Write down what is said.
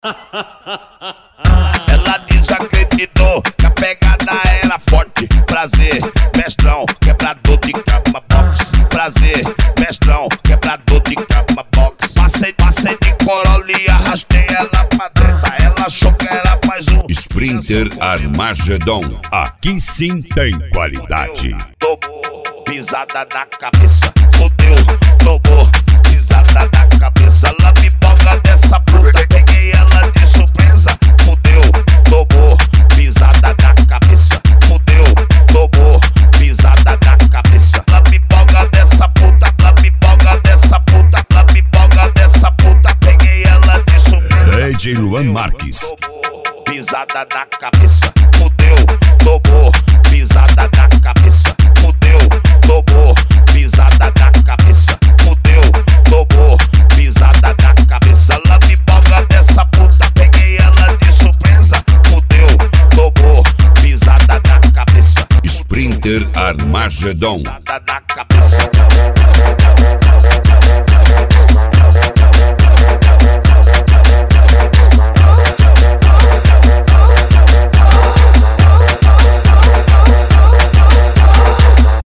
Ela desacreditou que a pegada era forte. Prazer, mestrão, quebrador de cama box. Prazer, mestrão, quebrador de cama box. Passei de Corolla e arrastei ela pra treta. Ela achou que era mais um Sprinter Armagedon, aqui sim tem qualidade. Tomou pisada na cabeça, fodeu, tomou pisada na cabeça. Lambiboga dessa puta, peguei ela de surpresa. Fodeu, tomou pisada na cabeça. Fodeu, tomou pisada na cabeça. Lambiboga dessa puta, lambiboga dessa puta, lambiboga dessa puta, peguei ela de surpresa. DJ Luan Marques. Tomou pisada na cabeça. Fodeu, tomou pisada na cabeça. Fodeu, tomou pisada na cabeça. Fodeu, tomou pisada na cabeça. Lambiboga dessa puta, peguei ela de surpresa. Fodeu, tomou pisada na cabeça. Sprinter Armagedon. Pisada na cabeça.